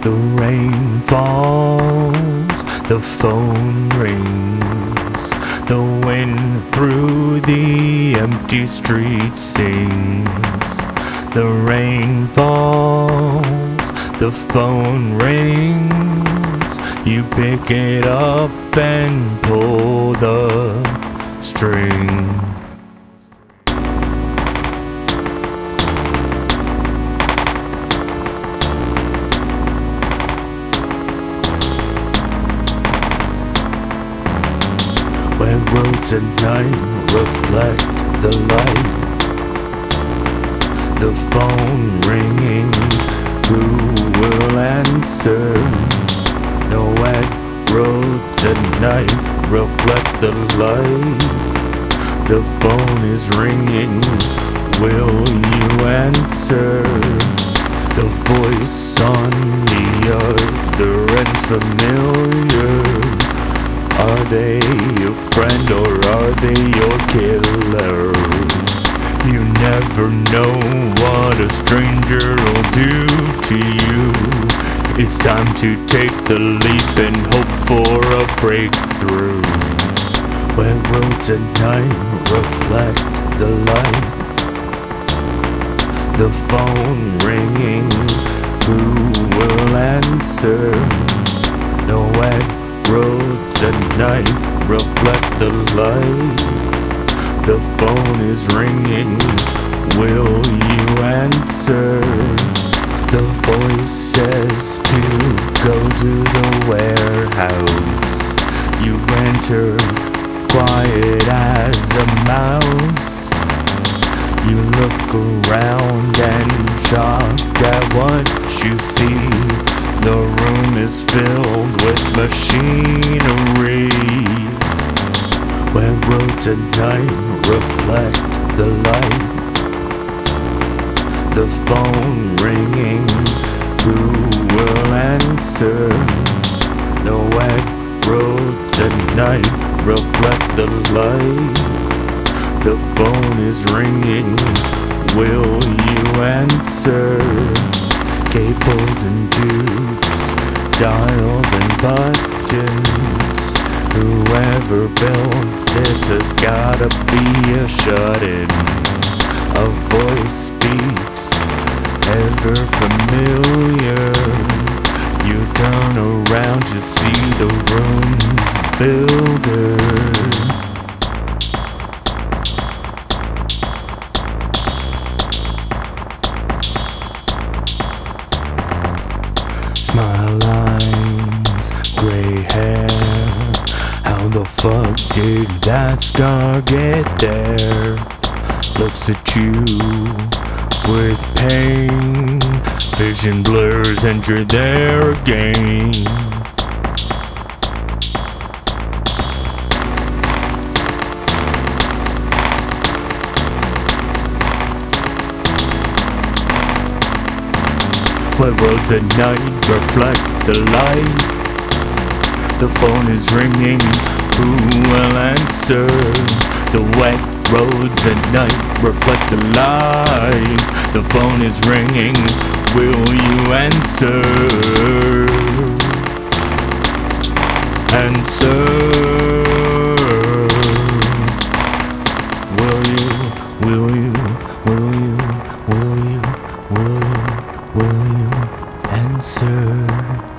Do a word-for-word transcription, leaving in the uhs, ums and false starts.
The rain falls, the phone rings, the wind through the empty street sings. The rain falls, the phone rings, you pick it up and pull the string. Where roads at night reflect the light, the phone ringing, who will answer? No, wet roads at night reflect the light, the phone is ringing, will you answer? The voice on the other end's familiar. Are they your friend or are they your killer? You never know what a stranger will do to you. It's time to take the leap and hope for a breakthrough. Where roads at night reflect the light, the phone ringing, who will answer? No wet roads at night reflect the light, the phone is ringing, will you answer? The voice says to go to the warehouse. You enter quiet as a mouse. You look around and shocked at what you see. The room is filled with machinery. Where roads at night reflect the light, the phone ringing, who will answer? No wet roads at night reflect the light, the phone is ringing, will you answer? Cables and tubes, dials and buttons. Whoever built this has gotta be a shut-in. A voice speaks, ever familiar. You turn around to see the room's builder. Smile lines, gray hair. How the fuck did that scar get there? Looks at you with pain. Vision blurs and you're there again. Where roads at night reflect the light, the phone is ringing, who will answer? The wet roads at night reflect the light, the phone is ringing, will you answer? Answer. Will you, will you, will you, will you, will you, will you answer?